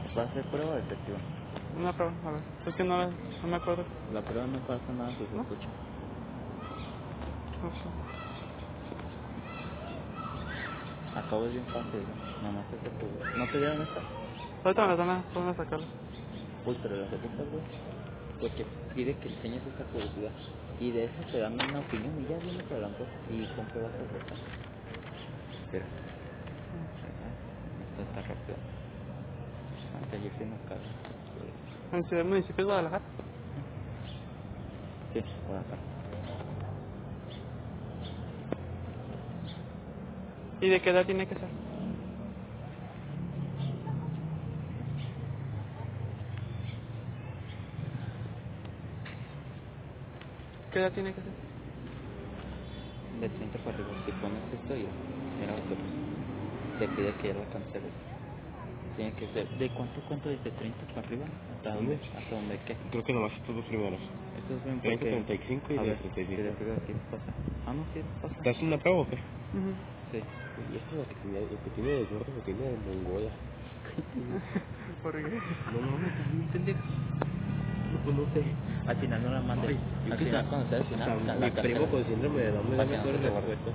¿Va a ser prueba o efectiva? Una prueba, a ver. Es que no me acuerdo. La prueba no pasa nada si se ¿No? escucha. No sé. Acabo es bien fácil, ¿no? Nada más es de tu... ¿No te dieron esta? Ahorita me las van a sacarla. Uy, pero las aceptas, güey. Porque pide que enseñes esa curiosidad. Y de eso te dan una opinión y ya viene para la cosa. ¿Y con qué vas a aceptar? Espera. Esto está rápido. Hasta ayer se nos caga. ¿En Ciudad Municipio de Guadalajara? Sí, por acá. ¿Y de qué edad tiene que ser? ¿Qué edad tiene que ser? De 30 para arriba. Si pones esto y mira lo que te pide que ya la canceles. Tiene que ser. ¿De cuánto desde 30 para arriba? ¿Hasta dónde? ¿Hasta dónde qué? Creo que nomás estos dos primeros. Esto es bien 30, porque... 35 y A de ver, 35. si le pego aquí pasa. Ah, no, sí, pasa. ¿Te haces una prueba o qué? Sí. Y esto es lo que tiene de gordo, lo tiene de Mongolia. ¿Por qué? No, también pendejo. Pues no sé. Al final no la mandes. Ay, Al final, cuando sea al final, hasta la mi primo con síndrome de Down me da Para que no mejores se te borre. respuestas.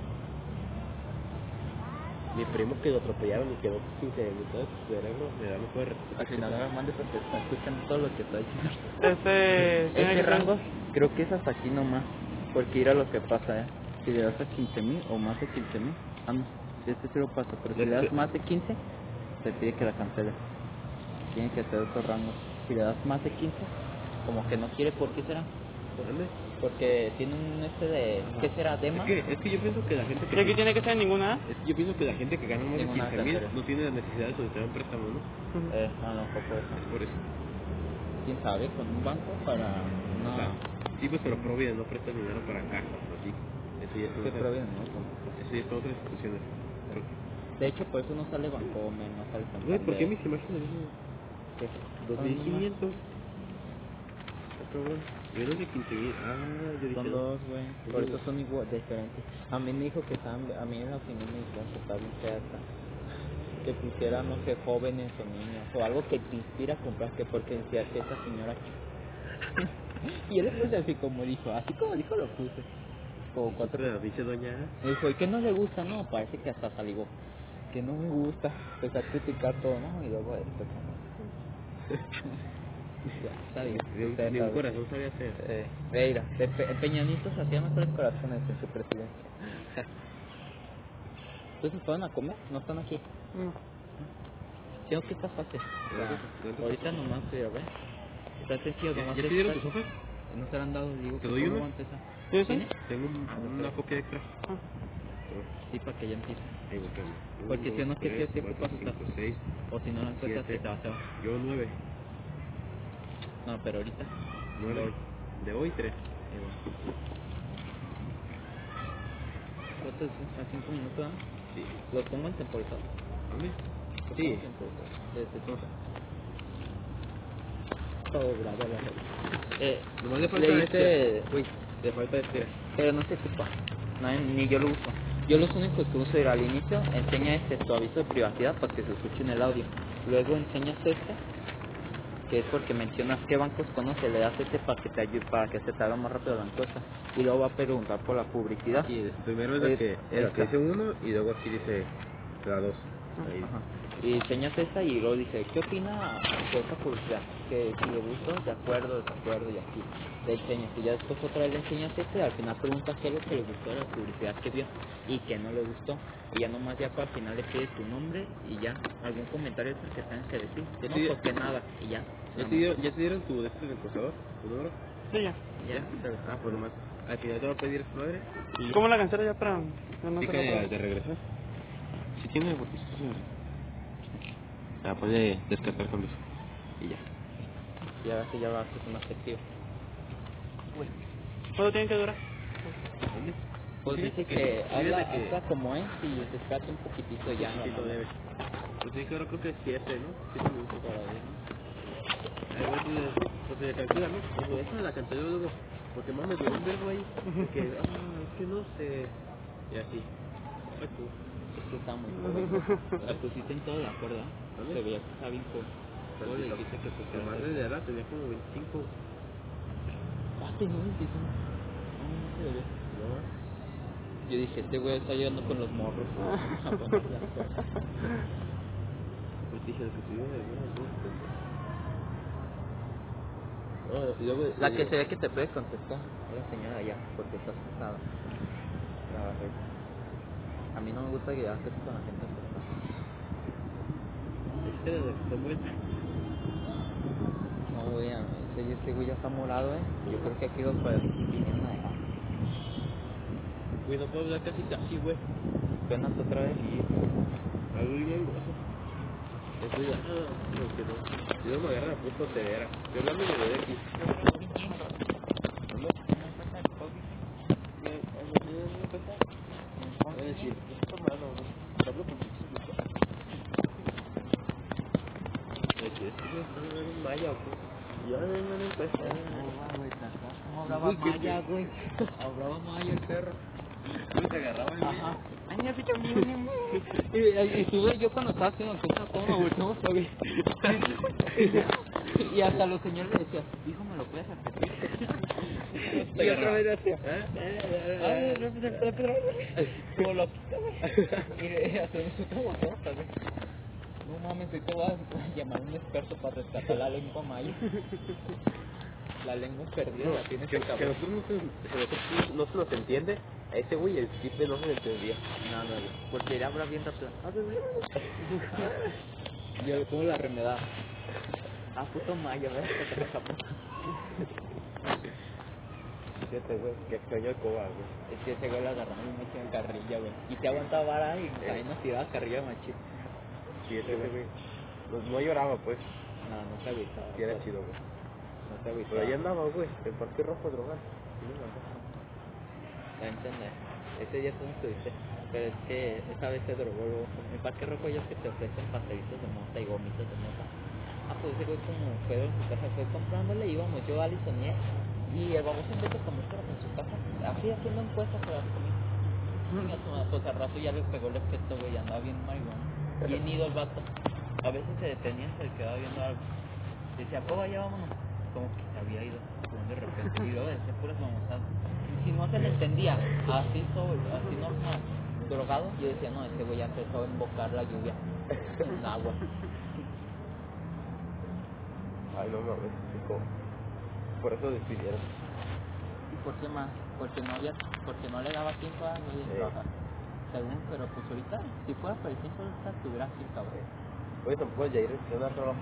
Mi primo que lo atropellaron y quedó sin mitad de su cerebro me da mejores respuestas. Al final no la mandes porque está escuchando todo lo que está diciendo. Tiene Este que rango creo que es hasta aquí nomás. Porque mira lo que pasa, Si le das a 15,000 o más de 15,000, no. Este sí lo pasa, pero si le das más de 15, te pide que la canceles. Tiene que ser otro rango. Si le das más de 15, como que no quiere, ¿por qué será? ¿Dónde? Porque tiene un de... ¿Qué será? ¿Dema? Es que yo pienso que la gente ¿Y aquí tiene que ser ninguna edad? Es que yo pienso que la gente que gana más de Tengo una 15,000 cartera. no tiene la necesidad de solicitar un préstamo, ¿no? A lo mejor por eso. Es por eso. ¿Quién sabe? Con un banco para... No, O sea, sí, pues pero Providence no presta dinero para casas, así. Eso ya ¿qué es Providence, no? Eso ya es para otras instituciones. De hecho, por eso no sale Bancomer, no sale Güey, ¿por qué Santander. mis imágenes dicen ¿Qué? 2,500? Otro gol. Yo no sé 15,000. Ah, yo dije Son no. dos, güey. Por eso son igual, diferentes. A mí me dijo que estaban... A mí en la opinión me dijo que está bien fea esta. Que pusiera, no sé, jóvenes o niños. O algo que te inspira a comprar. Que porque decía que esa señora... Y él le puse así como dijo. Así como dijo lo puse. Como cuatro... Pero dice doña. Me dijo, ¿y qué no le gusta? No, parece que hasta salivó. Que no me gusta. Empezó a criticar todo, ¿no? Y luego esto como... Ya, está bien. Ni un corazón sabía hacer. Mira, Peña Nieto se hacía mejores corazones en su presidencia. ¿Entonces fueron a comer? ¿No están aquí? No. Creo que está fácil. Ahorita nomás, pero ve. Está sencillo, nomás. ¿Ya te dieron tus hojas? No se la han dado, digo. ¿Te doy ¿cómo una? va a empezar? ¿Sí, ¿Tiene? Tengo una copia extra. Sí, para que ya empiece. Ahí voy, espérame. Porque si no, ¿qué tres, tiempo cuatro, pasas? cinco, 6, O si no la encuentras, 7. se va. Yo 9. No, pero ahorita. 9. De hoy 3. ¿Cuánto es? ¿A 5 minutos? ¿No? Sí. Los pongo en temporizado. ¿Dónde? Los Sí. pongo en temporizado. De 70. Todo grabado a la red. Nomás le falta le hice... Uy, le falta este. Pero no se ocupa. No, ni yo lo uso. Yo los únicos que uso era al inicio, enseña tu aviso de privacidad para que se escuche en el audio. Luego enseñas que es porque mencionas qué bancos conoces, le das para que te ayude, para que se te haga más rápido la encuesta. Y luego va a preguntar por la publicidad. Sí, primero es la que dice 1 y luego aquí dice la 2. Ahí. Ajá. Y enseñas esta y luego dice, ¿qué opina de esta publicidad? Que si le gustó, de acuerdo, desacuerdo y así. Le enseñas y ya después otra vez le enseñas y al final preguntas qué es lo que le gustó de la publicidad que vio y que no le gustó. Y ya nomás ya para el final le pides tu nombre y ya algún comentario que tengas que decir. Que no, Sí. pues que nada y ya. ¿Ya te dieron tu del contador? ¿Tu número? Sí, ya. Ya. Ah, pues nomás. Al final te va a pedir su madre. Y ¿Cómo la cancelo ya para...? No sí te que de regresar. Si tiene, porque esto la puede descartar con eso. Y ya. Y ahora sí ya va a ser más efectivo. ¿Cuánto tiene que durar? ¿Dónde? Pues Sí, dice que- que habla fíjate que- hasta como es y descarta un poquitito ya. Sí, lo debe. Pues sí, creo que es 7, ¿no? 7 minutos. Todavía, ¿no? Ahí va, pues se calcula, ¿no? Como esa la canté yo luego. Porque más me duró un verbo ahí. Que, es que no sé. Y así. Ay, tú. Es que está muy joven. La pusiste en todo de acuerdo, ¿eh? ¿Dónde? Se veía que está bien joven. Luego le dijiste que porque más de edad tenía como 25. Ah, tenía 25. No se ve. No, Yo dije, este güey está llegando con los morros. A poner las cosas. pues dije, lo que te digo de algunas cosas. No, y luego... La que se ve que te puede contestar. La señora ya, porque estás casada. La verdad. A mí no me gusta que hagas eso con la gente acostada. Es que desde que está buena. No, güey, ese güey ya está morado, Yo creo que aquí los vinieron a dejar. Güey, no puedo hablar casi, güey. Apenas otra vez. Sí. Algo bien gozo. Eso ya, no, que no. Si no me agarra la puta cedera. Estoy hablando de aquí. Es decir, esto malo, ¿no? Hablo con muchos. Es decir, esto es un maya o qué. Ya no empieza. ¿Cómo hablaba Maya, güey? Hablaba Maya el perro. ¿Cómo te agarraba el güey? Ajá. Ay, mira, picha, y tuve yo cuando estaba haciendo cosas, ¿cómo nos volteamos a ver? Y hasta los señores le decían, hijo, ¿me lo puedes repetir? Y otra vez decía, como lo quita, güey. Y hacemos otra volteamos a ver. No mames, hoy te voy a llamar a un experto para rescatar la lengua maya. La lengua perdida la tiene que cabrón. nosotros no se nos entiende. A ese güey el triple no se le entendía. No, porque era bien rápido. Yo le pongo la remedada. Ah, puto maya, ¿ves? Que te escapó. Fíjate, güey, que extraño el coba, güey. Es que ese güey lo agarraba y me echó en carrilla, güey. Y se aguantaba vara y ahí nos tiraba carrilla, machito. Sí, ese güey. No lloraba, pues. No se agüitaba. Sí, era chido, güey. No se agüitaba. Pero ahí andaba, güey, en Parque Rojo drogado. Ya entendés. Ese día tú no estuviste. Pero es que esa vez se drogó luego. En Parque Rojo ya es que te ofrecen pastelitos de mota y gomitas de mota. Ah, pues ese güey como Pedro en su casa fue comprándole, íbamos yo, Alison y él. Y el baboso en vez de comer en su casa, así haciendo encuestas para la comida. Pues al rato ya le pegó el efecto, güey, andaba bien marihuana. Bien ido el vato. A veces se detenía, se le quedaba viendo algo. Decía, Coba, ya vámonos. Como que se había ido de repente. Y luego decía puras mamosadas. Si no se le entendía, así normal, drogado, yo decía, no, ese güey ya empezó a invocar la lluvia en agua. Ay, no mames, chico. Por eso despidieron. ¿Y por qué más? Porque no le daba tiempo a no ir a trabajar. Según, pero pues ahorita, si fuera por el tiempo, ahorita estuviera así, cabrón. Oye, tampoco ya ir a trabajo.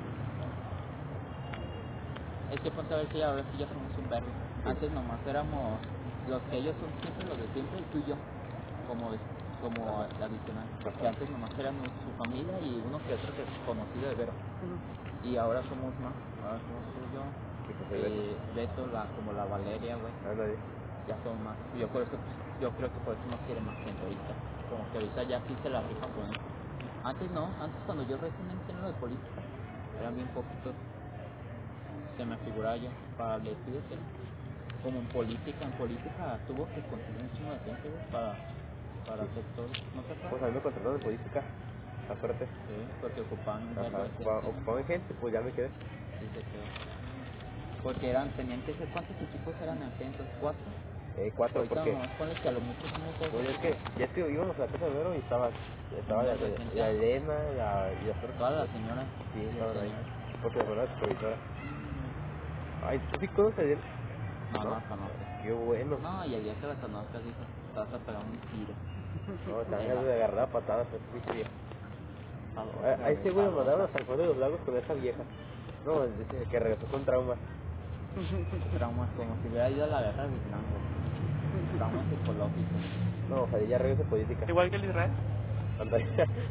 Es que ponte a ver que ahora sí ya somos un verbo. Antes nomás éramos los que ellos son siempre, los de siempre, y tú y yo, como adicional. Que antes nomás éramos su familia y uno que otro conocido de Vero. Y ahora somos más, ahora somos tú y yo, Beto, como la Valeria, güey. Ándale. Ya son más. Yo creo que por eso no quiere más gente ahorita. Como que ahorita ya sí se la rifan con eso. Antes no, antes cuando yo recién entré en lo de política, eran bien poquitos. Se me figuraba yo para el estudio que como en política tuvo que conseguir un chingo de gente, güey, para hacer todo. ¿No te acuerdas? Pues a mí me contrataron en política. Acuérdate. Sí, porque ocupaban un verbo de gente. Ocupaban gente, pues ya me quedé. Sí, se quedó. Porque tenían que ser, ¿cuántos equipos eran en aquel entonces? ¿4? 4, Ahorita porque... nomás pones que a lo mucho somos 2. Pues es que íbamos a la casa de Vero y estaba la Elena, y la Flor. Todas las señoras. Sí, estaban ahí. Porque fue la supervisora. Ay, ¿tú sí conoces a Elena? No conoces. Qué bueno. No, y el día que la conozcas, dijo, te vas a pegar un tiro. No, te ganas de agarrar a patadas a ese bicho viejo. A ese güey lo mandaron a San Juan de los Lagos con esa vieja. No, dice que regresó con traumas. Traumas, como si hubiera ido a la guerra de Vietnam, güey. Traumas psicológicos. No, ojalá ya regrese política. Igual que el Israel. Anda.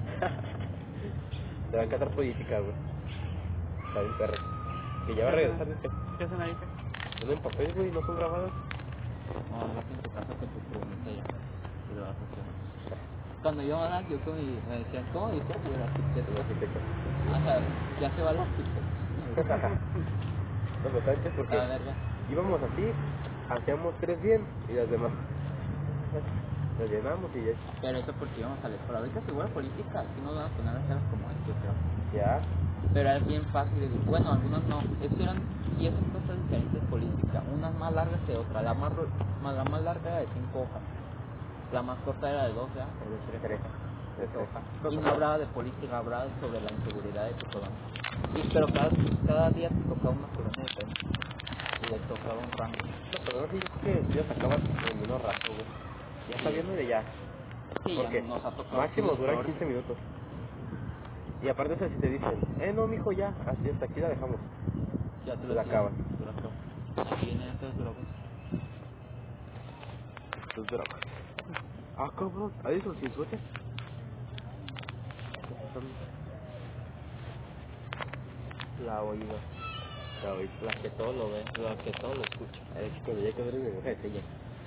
Te va a encantar política, güey. Está bien perro. Que ya va a regresar, dice. ¿Qué hacen ahí? Son en papel, güey, no son grabadas. No, no en tu casa con tu promesa ya. Y lo vas a hacer. Cuando yo me decían, ¿cómo dices? Y el arquitecto. O sea, ya se va el arquitecto. No, pero ¿sabes qué? Porque La verga. íbamos así, hacíamos 3 bien y las demás las llenamos y ya. Pero eso porque íbamos a la escuela. Ahorita seguro política, aquí nos van a poner a hacer como esto, creo. Ya. pero es bien fácil. Bueno, algunos no. Y esas cosas diferentes políticas. Unas más largas que otras. La más larga era de 5 hojas. La más corta era de 2, ¿ya? O de 3 hojas. Y no hablaba de política, hablaba sobre la inseguridad de Cochabamba. Pero cada día te tocaba una colonia diferente. Y le tocaba un rango. No, pero no sé, es que ya se acaban en menos rato, güey. Ya está viendo de ya. Sí, Porque ya nos ha tocado. máximo duran 15 minutos. Y aparte de eso, si te dicen, no, mijo, ya, hasta aquí la dejamos. Ya te lo la acaban. Aquí vienen estas drogas. Tus drogas. Ah, cabrón, Addison, sin suéter. La oída. La que todo lo ve, la que todo lo escucha. Es que cuando ya que ver mi mujer, ella.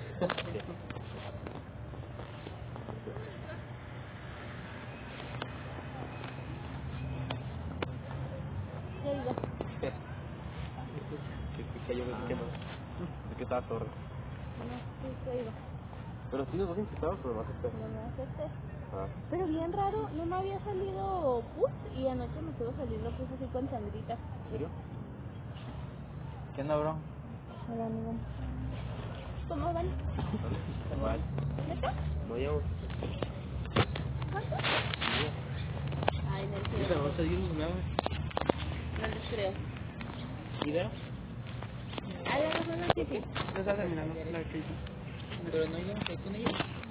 Que yo pensé que no. Es que estaba torre. Pero sí nos vas a infectar, pero más Pero bien raro, no me había salido pus y anoche me estuvo saliendo pus así con sangrita. ¿En serio? ¿Qué onda, bro? Hola, amigo. ¿Cómo van? Igual. ¿Neta? No llevo. ¿Cuánto? Ay, no Ahorita creo. vamos a seguir nada. No les creo. ¿Y veo? A la razón es que sí. Ya está terminando la que hice. Pero no íbamos ahí con ellos.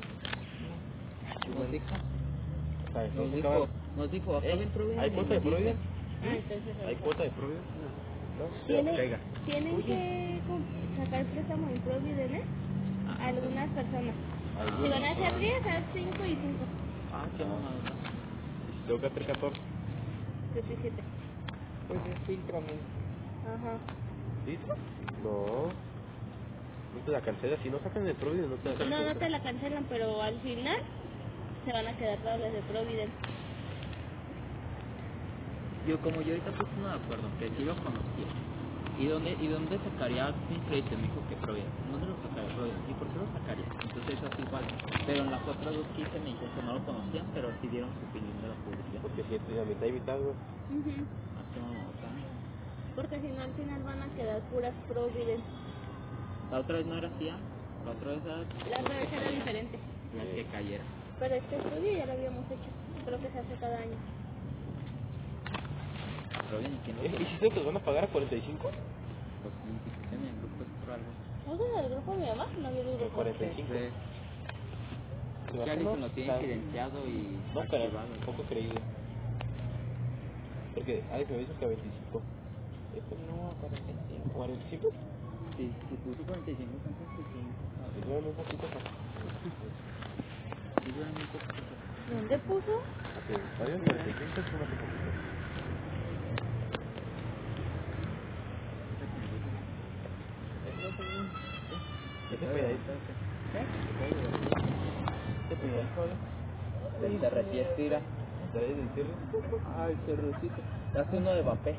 Nos dijo, nos dijo, acá ven Providence. ¿Hay cuota de Providence? Ah, entonces. ¿Hay cuota de Providence? No. Tienen que sacar préstamo en Providence algunas personas. Si van a ser 10, a 5 y 5. Ah, qué mamada. Tengo que hacer 14. 17. Pues es filtrame. Ajá. ¿Listo? No. No te la cancelas. Si no sacan el Providence, no te la cancelan. No te la cancelan, pero al final se van a quedar todas las de Providence. Como yo ahorita puse uno de acuerdo, que sí lo conocía. ¿Y dónde sacaría mi crédito? Me dijo que Providence. ¿Dónde lo sacaría Providence? ¿Y por qué lo sacaría? Entonces eso igual. Pero en las otras dos que hice me dijeron que no lo conocían, pero sí dieron su opinión de la publicidad. Porque si es la mitad y mitad, güey. Así no, o sea, Porque si no, al final van a quedar puras Providence. la otra vez no era así, ¿ah? La otra vez era La otra vez era diferente. la que cayera. Pero este estudio ya lo habíamos hecho. Creo que se hace cada año. Providence, ¿quién lo ¿Y si se los van a pagar a 45? Pues en el grupo es por algo. ¿No es del grupo de mi mamá? No, yo del grupo. 45. Ya Alison lo tiene silenciado y No, pero activado. un poco creíble. Porque Alex me dijo que a 25. Esto No, 45. 45. Si puso 45, son 45. Y duran un poquito más. Sí, duran muy poco. ¿Dónde puso? Ok, varios 45 es una poquito. ¿Qué fue ahí? ¿Qué fue ahí? Se retira. ¿De ahí del cierre? Ah, el cerrocito. Hace uno de vapé.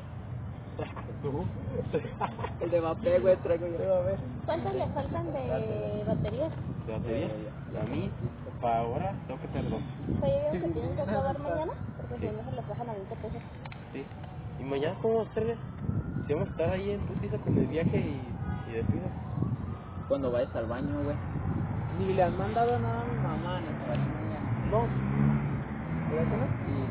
El de vapé, güey, traigo yo. A ver. ¿Cuántos le faltan de baterías? ¿De batería? A mí, para ahora, tengo que tener 2. ¿Fue que tienen que acabar mañana? Porque si no se los bajan a 20 pesos. Sí. Y mañana, ¿cómo vamos a estar? Si vamos a estar ahí en putiza con el viaje y despido. Cuando vayas al baño, güey. Ni le han mandado nada a mi mamá, ni para mañana. No. ¿Verdad que no? Sí,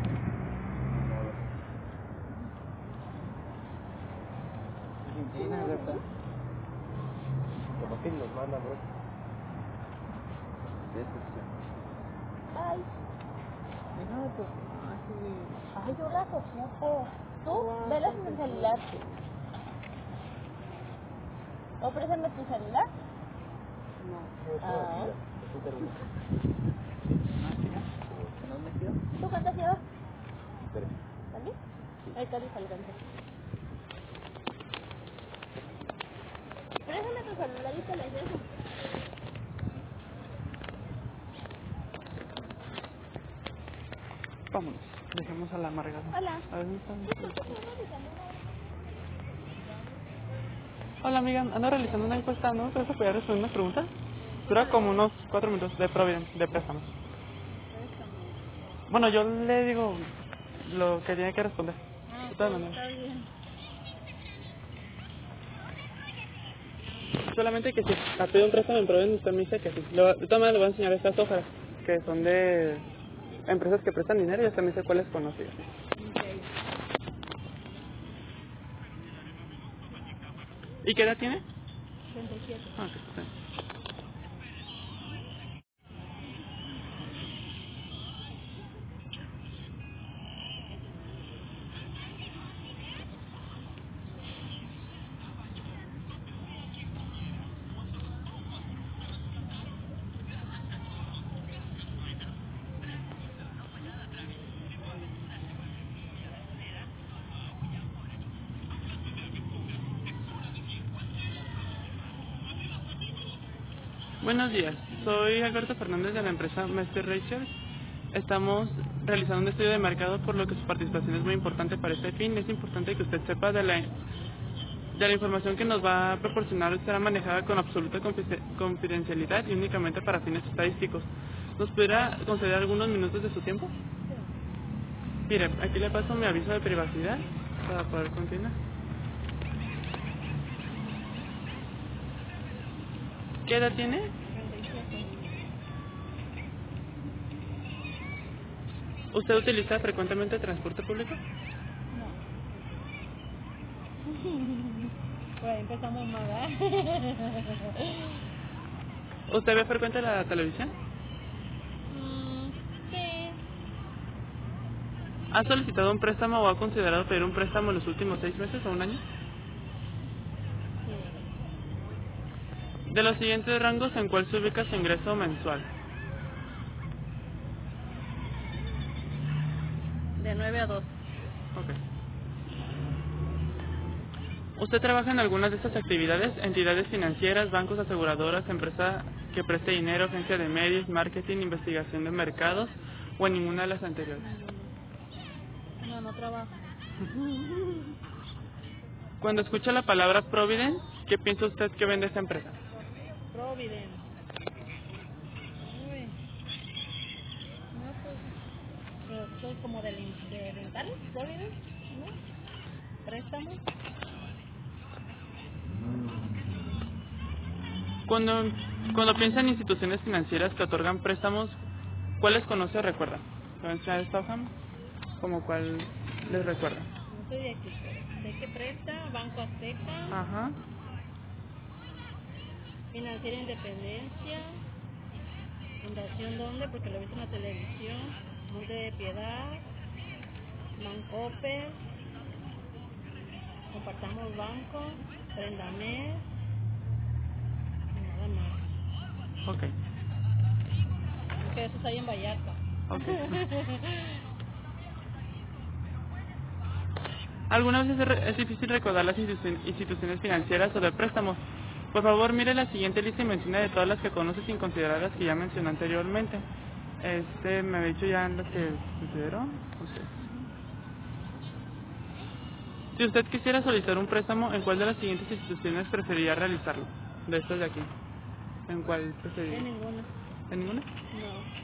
Argentina, ¿verdad? Como que nos mandan, bro. Decepción. Ay, No, pues, ay, yo las ocupo. Tú, velas en el celular. ¿O préstame tu celular? Ah. ¿no me quedo? ¿Tú cuántas llevas? Espera. ¿También? Ahí está les alcanza. Préstame tu celular y te las dejo. Vámonos. Dejemos a la amargada. Hola. A ver, ¿dónde están? Hola, amiga. Ando realizando una encuesta, ¿no? ¿Te vas a poder responder unas preguntas? Dura como unos 4 minutos de Providence, de préstamos. Bueno, yo le digo lo que tiene que responder. De todas maneras. Está bien. Solamente que si a pedir un préstamo en Provident, usted me dice que sí. De todas maneras le voy a enseñar estas hojas, que son de empresas que prestan dinero y usted me dice cuáles conoce. ¿Y qué edad tiene? 37. Ah, ok, está bien. Buenos días, soy Alberto Fernández de la empresa Mr. Rachel. Estamos realizando un estudio de mercado por lo que su participación es muy importante para este fin. Es importante que usted sepa de la información que nos va a proporcionar será manejada con absoluta confidencialidad y únicamente para fines estadísticos. ¿Nos pudiera conceder algunos minutos de su tiempo? Mire, aquí le paso mi aviso de privacidad para poder continuar. ¿Qué edad tiene? 37. ¿Usted utiliza frecuentemente transporte público? No. Por ahí empezamos mal, ¿verdad? ¿Usted ve frecuente la televisión? Sí. ¿Ha solicitado un préstamo o ha considerado pedir un préstamo en los últimos 6 meses o un año? De los siguientes rangos, ¿en cuál se ubica su ingreso mensual? De 9 a 2. Ok. ¿Usted trabaja en algunas de estas actividades? Entidades financieras, bancos, aseguradoras, empresa que preste dinero, agencia de medios, marketing, investigación de mercados o en ninguna de las anteriores. No trabajo. Cuando escucha la palabra Provident, ¿qué piensa usted que vende esta empresa? Provident. Uy. No, pues. Pero soy como de rentales, Provident, ¿no? Préstamos. Cuando piensa en instituciones financieras que otorgan préstamos, ¿cuáles conoce o recuerda? ¿Conoce a Stockham? ¿Como cuál les recuerda? No soy de aquí. Sé que presta, Banco Azteca, Ajá. Financiera Independencia, Fundación ¿Dónde? Porque lo he visto en la televisión, Monte de Piedad, Mancope, Compartamos Banco, Prendamed, y nada más. Ok. Es que eso está ahí en Vallarta. Ok. Algunas veces es difícil recordar las instituciones financieras o de préstamos. Por favor, mire la siguiente lista y mencione de todas las que conoce sin considerar las que ya mencionó anteriormente. Me había dicho ya las que consideró. Si usted quisiera solicitar un préstamo, ¿en cuál de las siguientes instituciones preferiría realizarlo? De estas de aquí. ¿En cuál preferiría? En ninguna. ¿En ninguna? No.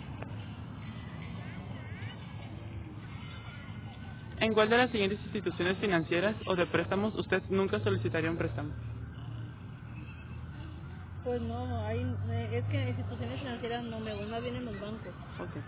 ¿En cuál de las siguientes instituciones financieras o de préstamos usted nunca solicitaría un préstamo? Pues no, es que en instituciones financieras no me voy, más bien en los bancos. Ok.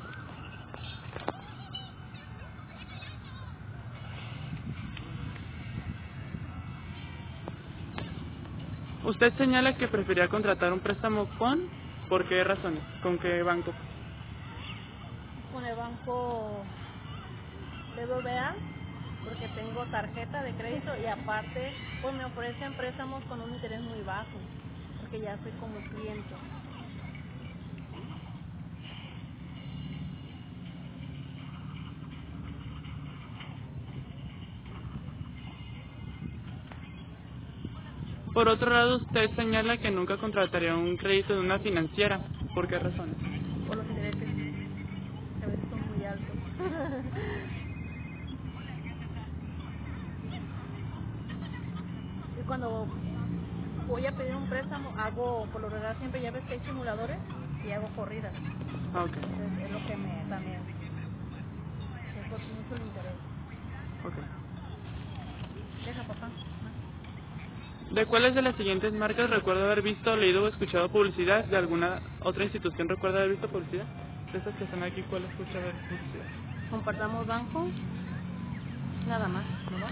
Usted señala que preferiría contratar un préstamo ¿por qué razones? ¿Con qué banco? Con el banco BBVA, porque tengo tarjeta de crédito y aparte pues me ofrecen préstamos con un interés muy bajo, porque ya soy como cliente. Por otro lado, usted señala que nunca contrataría un crédito de una financiera. ¿Por qué razones? Por los intereses, que a veces son muy altos. Y cuando voy a pedir un préstamo, por lo regular siempre ya ves que hay simuladores y hago corridas. Ok. Entonces es lo que también, es por mucho el interés. Ok. ¿De cuáles de las siguientes marcas recuerda haber visto, leído o escuchado publicidad? ¿De alguna otra institución recuerda haber visto publicidad? De estas que están aquí, ¿cuál escucha haber publicidad? Compartamos banco, nada más, ¿no?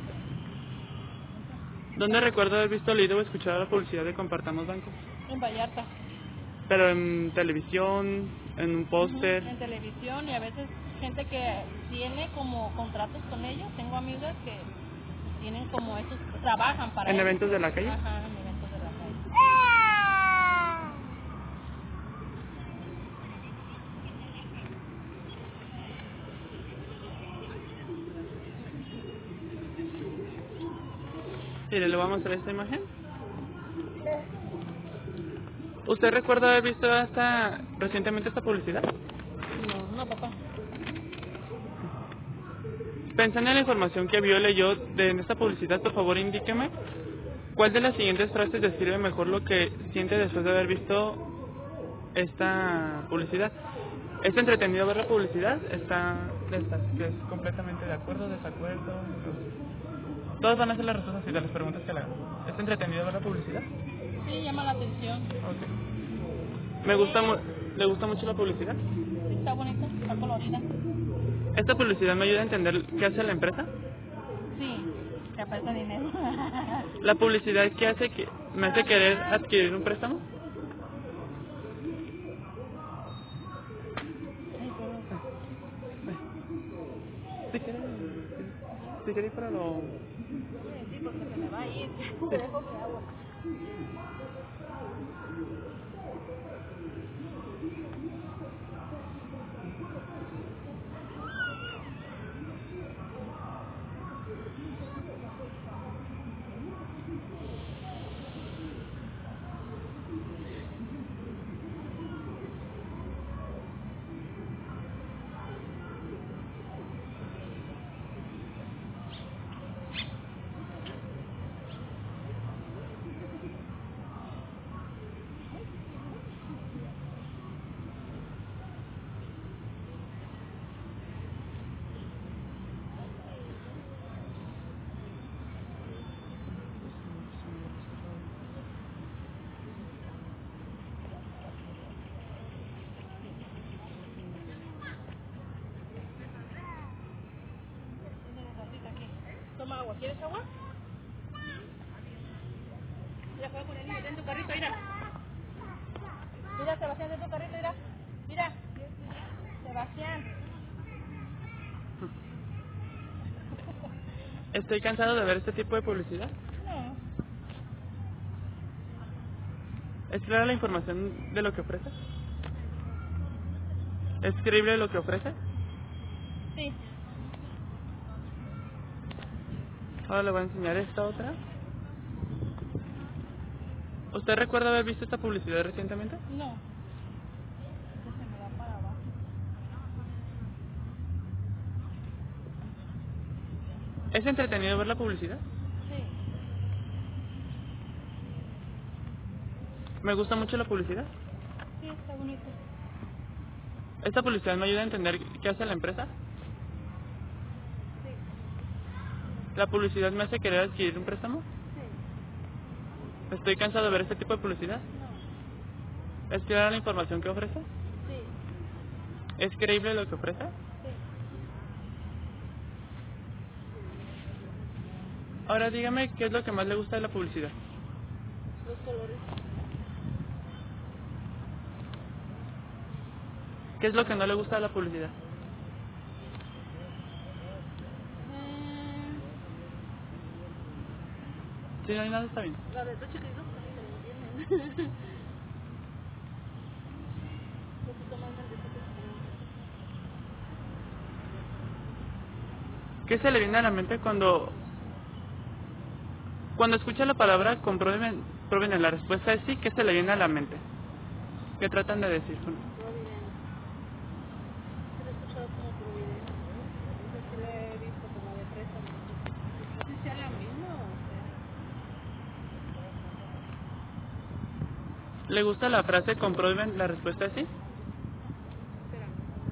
¿Dónde recuerda haber visto, leído o escuchado la publicidad de Compartamos Banco? En Vallarta. Pero en televisión, en un póster. En televisión, y a veces gente que tiene como contratos con ellos. Tengo amigas que tienen como esos, trabajan para ¿En ellos. eventos de la calle? Ajá, en eventos de la calle. Mire, le voy a mostrar esta imagen. ¿Usted recuerda haber visto recientemente esta publicidad? No, papá. Pensando en la información que vio o leyó de esta publicidad, por favor indíqueme cuál de las siguientes frases describe mejor lo que siente después de haber visto esta publicidad. ¿Es entretenido ver la publicidad? ¿Está que es completamente de acuerdo, desacuerdo? Todas van a ser las respuestas de las preguntas que le hagan. ¿Es entretenido ver la publicidad? Sí, llama la atención. Okay. ¿Le gusta mucho la publicidad? Sí, está bonita, está colorida. ¿Esta publicidad me ayuda a entender qué hace la empresa? Sí, te aporta dinero. ¿La publicidad qué hace que me hace querer adquirir un préstamo? Si quiere ir para lo... Sí, porque se me va a ir. Te dejo que hago. Toma agua, ¿quieres agua? Mira, juega con el niño, en tu carrito, mira. Mira, Sebastián, en tu carrito, mira. Mira, Sebastián. Estoy cansado de ver este tipo de publicidad. No, ¿Es clara la información de lo que ofrece? ¿Es creíble lo que ofrece? sí. Ahora le voy a enseñar esta otra. ¿Usted recuerda haber visto esta publicidad recientemente? No. Este se me va para abajo. ¿Es entretenido ver la publicidad? Sí. ¿Me gusta mucho la publicidad? Sí, está bonito. ¿Esta publicidad me ayuda a entender qué hace la empresa? Sí. ¿La publicidad me hace querer adquirir un préstamo? Sí. ¿Estoy cansado de ver este tipo de publicidad? No. ¿Es clara la información que ofrece? Sí. ¿Es creíble lo que ofrece? Sí. Ahora dígame qué es lo que más le gusta de la publicidad. Los colores. ¿Qué es lo que no le gusta de la publicidad? Si no hay nada, está bien. La de dos chiquitos también me entienden. Un poquito más grandecito. ¿Qué se le viene a la mente cuando escucha la palabra comprueben la respuesta es sí? ¿Qué se le viene a la mente? ¿Qué tratan de decir? Providencia. Se lo he escuchado como providencia. Eso sí lo he visto como de préstamo. No sé si sea la misma o sea. ¿Le gusta la frase comprueben la respuesta es sí? Espera.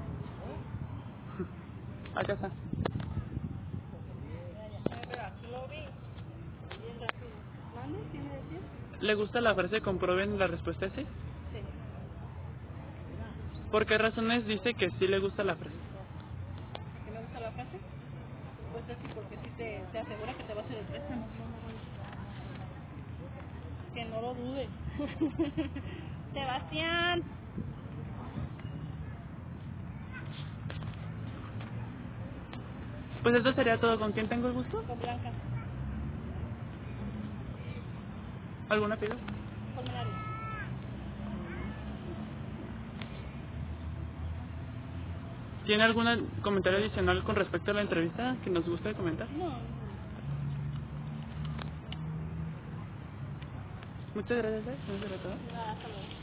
Acá está. Pero aquí lo vi. Bien rápido. ¿Mande? ¿Le gusta la frase comprueben la respuesta es sí? Sí. ¿Por qué razones dice que sí le gusta la frase? ¿Que me gusta la frase? Pues es que porque sí te asegura que te va a hacer el préstamo. Que no lo dude. Sebastián. Pues eso sería todo. ¿Con quién tengo el gusto? Con Blanca. ¿Alguna pida? Colmenares. ¿Tiene algún comentario adicional con respecto a la entrevista que nos guste comentar? No. Muchas gracias, ¿no será todo? Nada, hasta luego.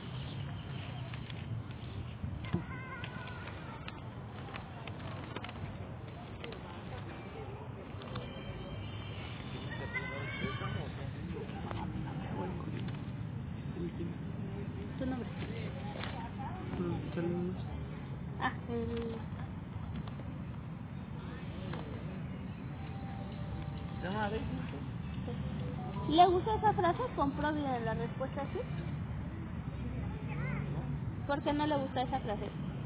¿Tu nombre? Ah, ¿le gusta esa frase? Compruebe la respuesta sí. ¿Por qué no le gusta esa frase?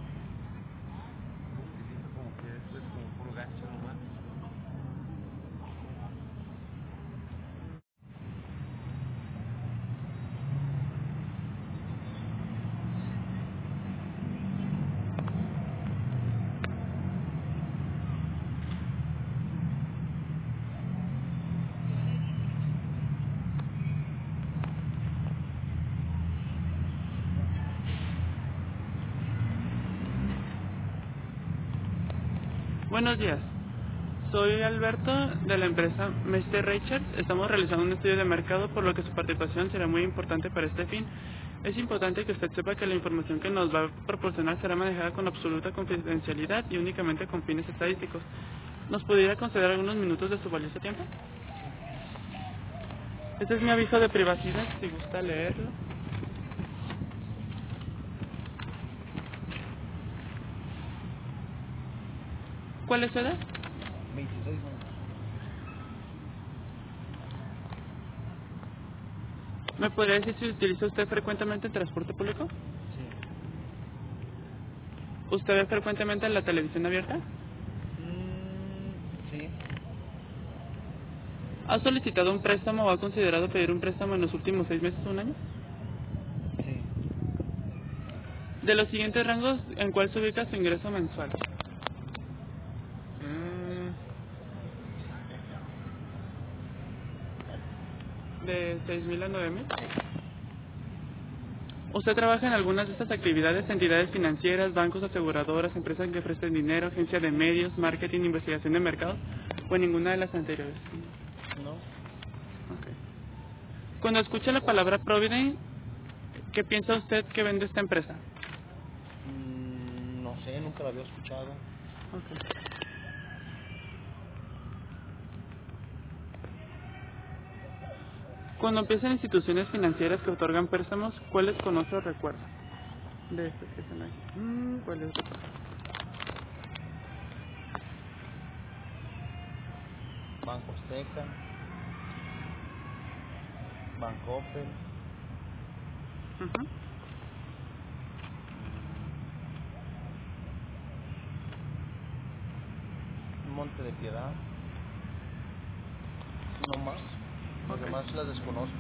Como que esto es como puro gacho nomás. Buenos días. Soy Alberto de la empresa Mr. Richards. Estamos realizando un estudio de mercado, por lo que su participación será muy importante para este fin. Es importante que usted sepa que la información que nos va a proporcionar será manejada con absoluta confidencialidad y únicamente con fines estadísticos. ¿Nos pudiera conceder algunos minutos de su valioso tiempo? Este es mi aviso de privacidad, si gusta leerlo. ¿Cuál es su edad? 26 años. ¿Me podría decir si utiliza usted frecuentemente el transporte público? Sí. ¿Usted ve frecuentemente la televisión abierta? Sí. ¿Ha solicitado un préstamo o ha considerado pedir un préstamo en los últimos 6 meses o un año? Sí. De los siguientes rangos, ¿en cuál se ubica su ingreso mensual? ¿De 6,000 a 9,000? ¿Usted trabaja en algunas de estas actividades, entidades financieras, bancos, aseguradoras, empresas que ofrecen dinero, agencia de medios, marketing, investigación de mercados, o en ninguna de las anteriores? No. Okay. Cuando escucha la palabra Provident, ¿qué piensa usted que vende esta empresa? No sé, nunca la había escuchado. Okay. Cuando piensa en instituciones financieras que otorgan préstamos, ¿cuáles conoce o recuerda? De estos que están aquí. ¿Cuáles recuerda? Banco Azteca, Bancoppel, Ujú. Monte de Piedad. No más. Los Ok. demás las desconozco.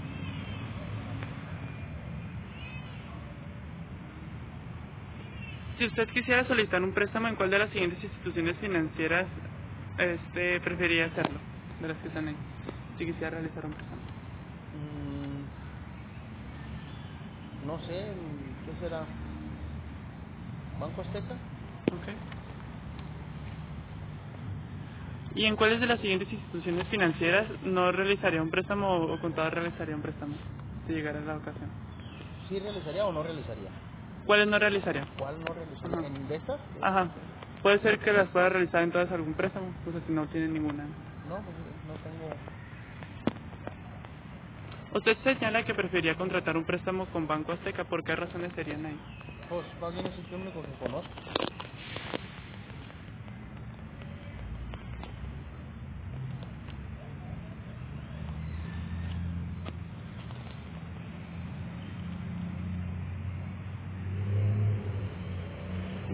Si usted quisiera solicitar un préstamo, ¿en cuál de las siguientes instituciones financieras preferiría hacerlo? De las que están ahí. Si quisiera realizar un préstamo. No sé, ¿qué será? ¿Banco Azteca? Ok. ¿Y en cuáles de las siguientes instituciones financieras no realizaría un préstamo o contador realizaría un préstamo? Si llegara la ocasión. ¿Sí realizaría o no realizaría? ¿Cuáles no realizaría? ¿Cuál no realizaría? Ajá. ¿En de estas? Ajá. Puede ser que las pueda realizar en todas algún préstamo, o sea, si no tiene ninguna. No, pues no tengo. Usted señala que preferiría contratar un préstamo con Banco Azteca. ¿Por qué razones serían ahí? Pues más bien es el único que conozco.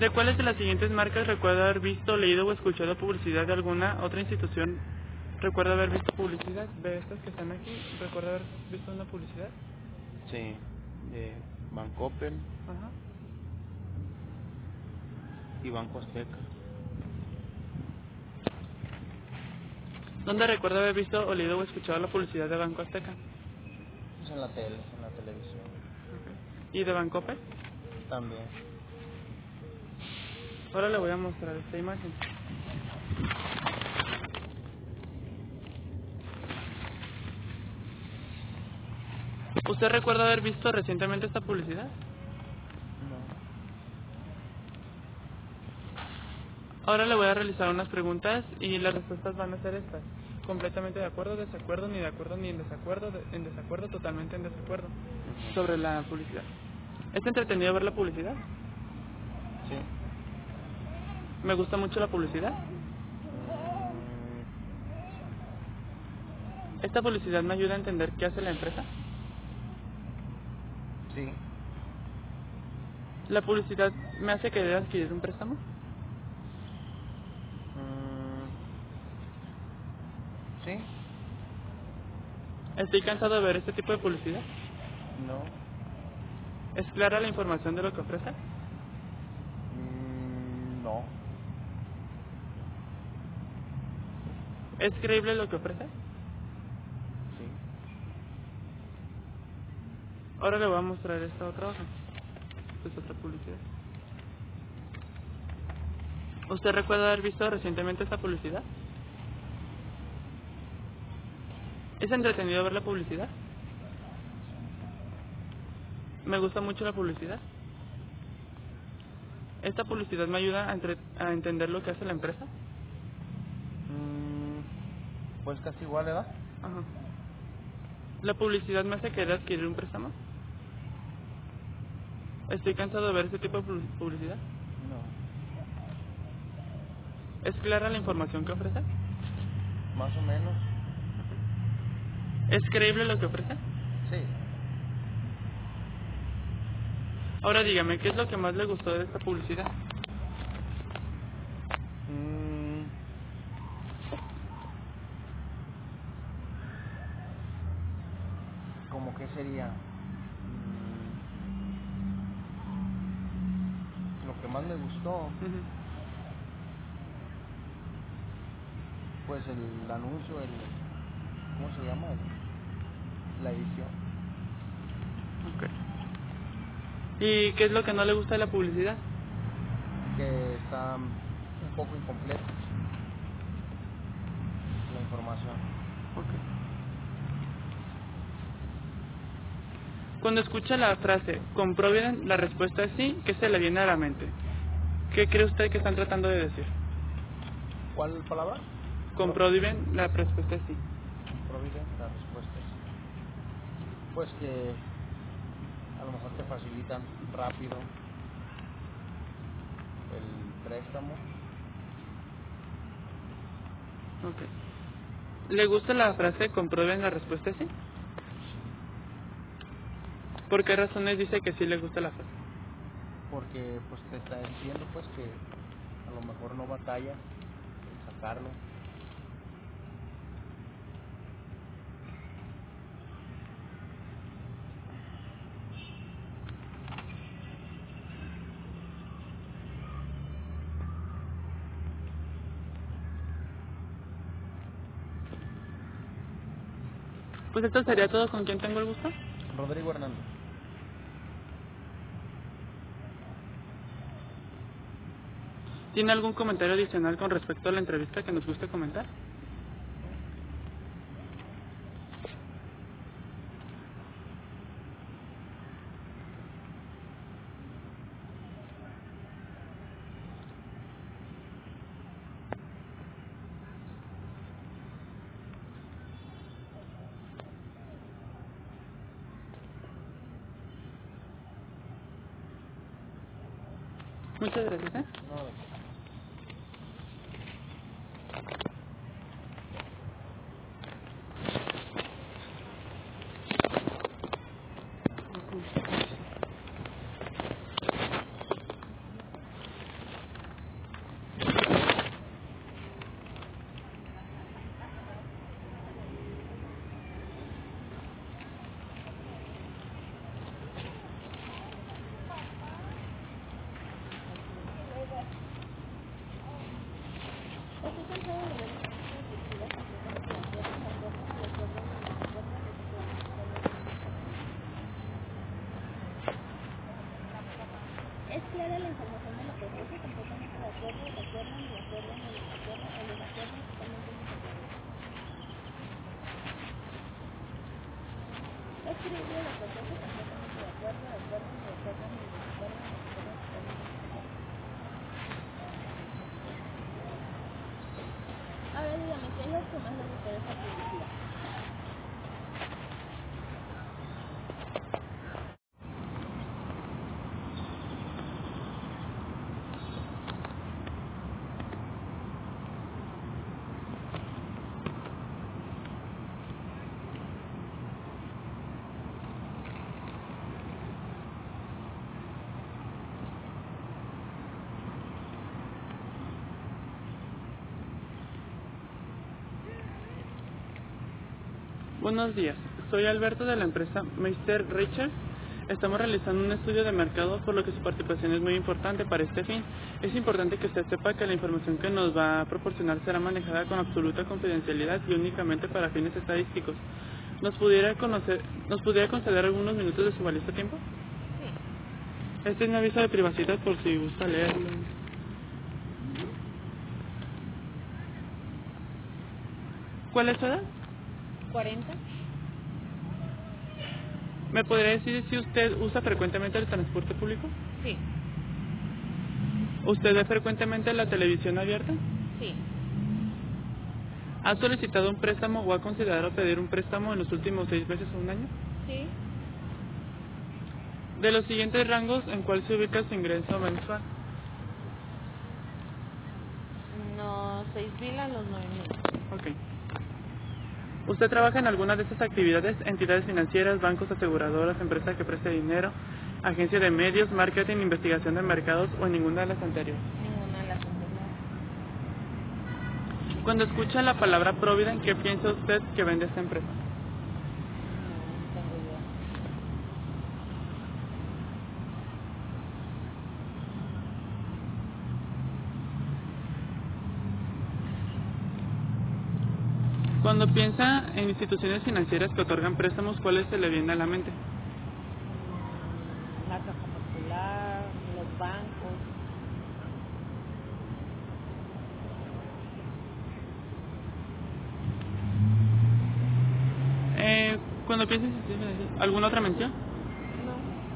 ¿De cuáles de las siguientes marcas recuerda haber visto, leído o escuchado publicidad de alguna otra institución? ¿Recuerda haber visto publicidad de estas que están aquí? ¿Recuerda haber visto una publicidad? Sí, de Bancoppel Ajá. y Banco Azteca. ¿Dónde recuerda haber visto o leído o escuchado la publicidad de Banco Azteca? Pues en la tele, en la televisión. ¿Y de Bancoppel? También. Ahora le voy a mostrar esta imagen. ¿Usted recuerda haber visto recientemente esta publicidad? No. Ahora le voy a realizar unas preguntas y las respuestas van a ser estas. Completamente de acuerdo, desacuerdo, ni de acuerdo, ni en desacuerdo, en desacuerdo, totalmente en desacuerdo. Sobre la publicidad. ¿Es entretenido ver la publicidad? Sí. ¿Me gusta mucho la publicidad? ¿Esta publicidad me ayuda a entender qué hace la empresa? Sí. ¿La publicidad me hace querer adquirir un préstamo? Sí. ¿Estoy cansado de ver este tipo de publicidad? No. ¿Es clara la información de lo que ofrece? No. ¿Es creíble lo que ofrece? Sí. Ahora le voy a mostrar esta otra hoja. Esta es otra publicidad. ¿Usted recuerda haber visto recientemente esta publicidad? ¿Es entretenido ver la publicidad? ¿Me gusta mucho la publicidad? ¿Esta publicidad me ayuda a entender lo que hace la empresa? Pues casi igual, ¿verdad? Ajá. ¿La publicidad me hace querer adquirir un préstamo? ¿Estoy cansado de ver este tipo de publicidad? No. ¿Es clara la información que ofrece? Más o menos. ¿Es creíble lo que ofrece? Sí. Ahora dígame, ¿qué es lo que más le gustó de esta publicidad? ¿Cómo que sería? Lo que más me gustó, Ujú. pues el anuncio, ¿cómo se llama? La edición. Ok. ¿Y qué es lo que no le gusta de la publicidad? Que está un poco incompleta la información. Ok. Cuando escucha la frase, comprueben la respuesta sí, ¿qué se le viene a la mente? ¿Qué cree usted que están tratando de decir? ¿Cuál palabra? Comprueben la respuesta sí. Providen la respuesta. Pues que a lo mejor te facilitan rápido el préstamo. Ok. ¿Le gusta la frase comprueben la respuesta sí? ¿Por qué razones dice que sí le gusta la frase? Porque pues te está diciendo pues que a lo mejor no batalla en sacarlo. Pues esto sería todo. ¿Con quién tengo el gusto? Rodrigo Hernández. ¿Tiene algún comentario adicional con respecto a la entrevista que nos guste comentar? Muchas gracias, ¿eh? No, Buenos días, soy Alberto de la empresa Meister Richards. Estamos realizando un estudio de mercado, por lo que su participación es muy importante para este fin. Es importante que usted sepa que la información que nos va a proporcionar será manejada con absoluta confidencialidad y únicamente para fines estadísticos. ¿Nos pudiera conceder algunos minutos de su valioso tiempo? Sí. Este es mi aviso de privacidad por si gusta leerlo. ¿Cuál es su edad? 40. ¿Me podría decir si usted usa frecuentemente el transporte público? Sí. ¿Usted ve frecuentemente la televisión abierta? Sí. ¿Ha solicitado un préstamo o ha considerado pedir un préstamo en los últimos 6 meses o un año? Sí. De los siguientes rangos, ¿en cuál se ubica su ingreso mensual? Los 6,000 a los 9,000. Ok. ¿Usted trabaja en alguna de estas actividades? Entidades financieras, bancos, aseguradoras, empresa que preste dinero, agencia de medios, marketing, investigación de mercados o en ninguna de las anteriores. Ninguna de las anteriores. Cuando escucha la palabra Provident, ¿qué piensa usted que vende esta empresa? No tengo idea. Cuando piensa en instituciones financieras que otorgan préstamos, ¿cuáles se le vienen a la mente? La Caja Popular, los bancos. Cuando piensa en instituciones financieras, ¿alguna otra mención? No.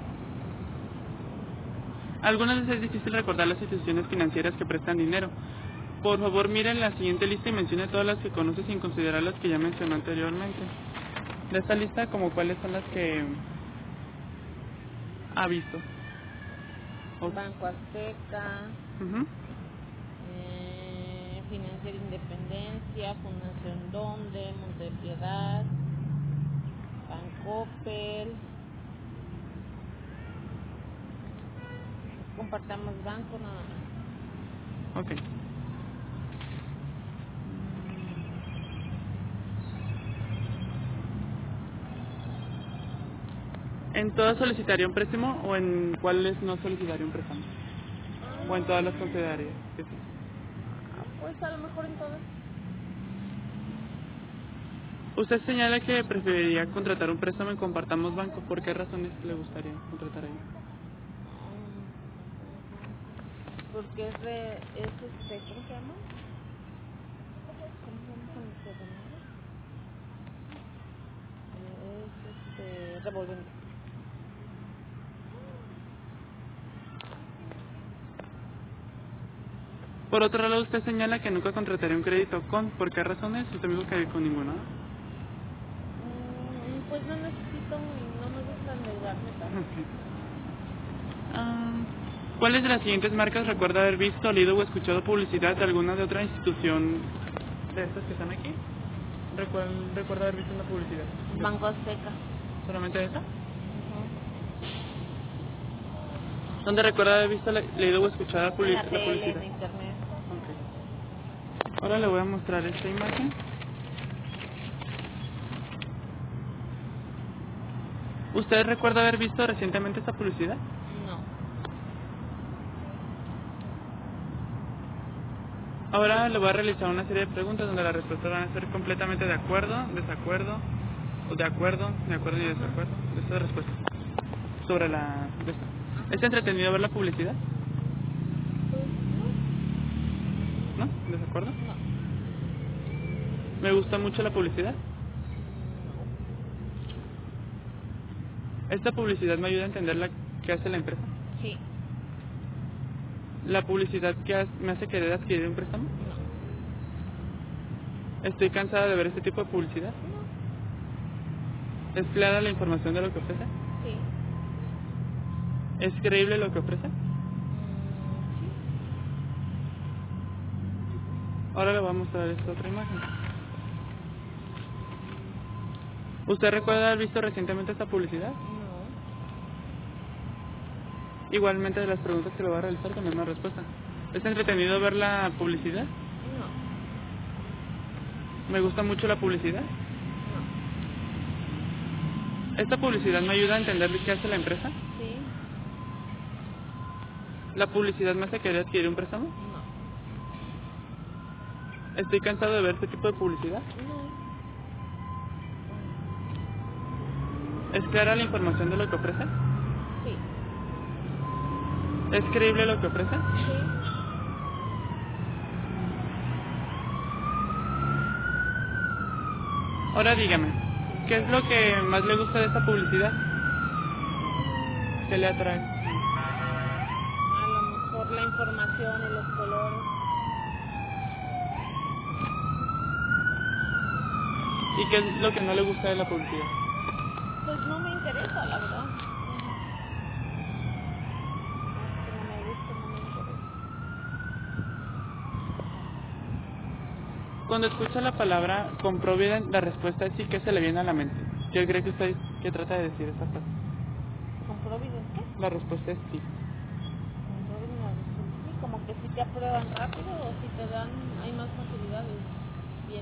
Algunas veces es difícil recordar las instituciones financieras que prestan dinero. Por favor, miren la siguiente lista y mencione todas las que conoce sin considerar las que ya mencionó anteriormente. De esta lista, como cuáles son las que ha visto. Banco Azteca, Ujú. Financiera Independencia, Fundación Donde, Montepiedad, Bancoppel, Compartamos Banco, nada más. Ok. ¿En todas solicitaría un préstamo o en cuáles no solicitaría un préstamo? ¿O en todas las consideraría? Que sí. Pues a lo mejor en todas. Usted señala que preferiría contratar un préstamo en Compartamos Banco. ¿Por qué razones le gustaría contratar ahí? Porque es ¿cómo se llama? ¿Cómo se llama con el Es revolvente. Por otro lado, usted señala que nunca contrataría un crédito con. ¿Por qué razones? Usted me dijo que con ninguna. Pues no necesito, no me gusta endeudarme tanto. ¿Cuáles de las siguientes marcas recuerda haber visto, leído o escuchado publicidad de alguna de otra institución de estas que están aquí? ¿Recuerda haber visto una publicidad? Banco Azteca. ¿Solamente esa? ¿Dónde recuerda haber visto, leído o escuchado la En la publicidad? tele, en internet. Ok. Ahora le voy a mostrar esta imagen. ¿Usted recuerda haber visto recientemente esta publicidad? No. Ahora le voy a realizar una serie de preguntas donde las respuestas van a ser completamente de acuerdo, desacuerdo, o de acuerdo y desacuerdo. Esta respuesta sobre la... ¿Es entretenido ver la publicidad? Pues ¿No? ¿Desacuerdo? no. ¿Me gusta mucho la publicidad? ¿Esta publicidad me ayuda a entender qué hace la empresa? Sí. ¿La publicidad me hace querer adquirir un préstamo? No. ¿Estoy cansada de ver este tipo de publicidad? No. ¿Es clara la información de lo que ofrece? Sí. ¿Es creíble lo que ofrece? Sí. Ahora le voy a mostrar esta otra imagen. ¿Usted recuerda haber visto recientemente esta publicidad? No. Igualmente de las preguntas que le voy a realizar también una respuesta. ¿Es entretenido ver la publicidad? No. ¿Me gusta mucho la publicidad? No. ¿Esta publicidad me ayuda a entender qué hace la empresa? Sí. ¿La publicidad me hace querer adquirir un préstamo? No. ¿Estoy cansado de ver este tipo de publicidad? No. ¿Es clara la información de lo que ofrece? Sí. ¿Es creíble lo que ofrece? Sí. Ahora dígame, ¿qué es lo que más le gusta de esta publicidad? ¿Qué le atrae? A lo mejor la información y los colores. ¿Y qué es lo que no le gusta de la publicidad? Pues no me interesa, la verdad. No me gusta, no me interesa. Cuando escucha la palabra compruebe, la respuesta es sí, ¿qué se le viene a la mente? ¿Qué cree que usted que trata de decir esta frase? ¿Comproviden qué? La respuesta es sí. Comproviden la respuesta. Sí, como que si te aprueban rápido o si te dan, hay más facilidades. Bien.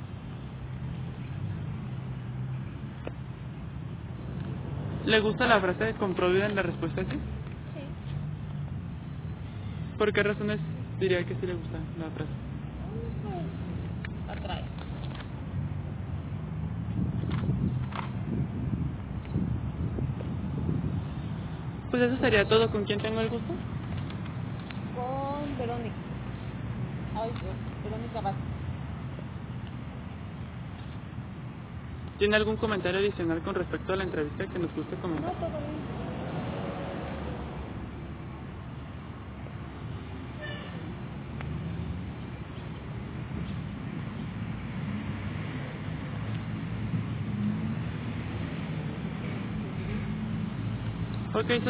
¿Le gusta la frase de compruebe, la respuesta es sí? Sí. ¿Por qué razones diría que sí le gusta la frase? Pues atrae. Pues eso sería todo. ¿Con quién tengo el gusto? Con Verónica. Ay, Dios. Verónica Vázquez. ¿Tiene algún comentario adicional con respecto a la entrevista que nos guste No, comentar? todo bien. Ok,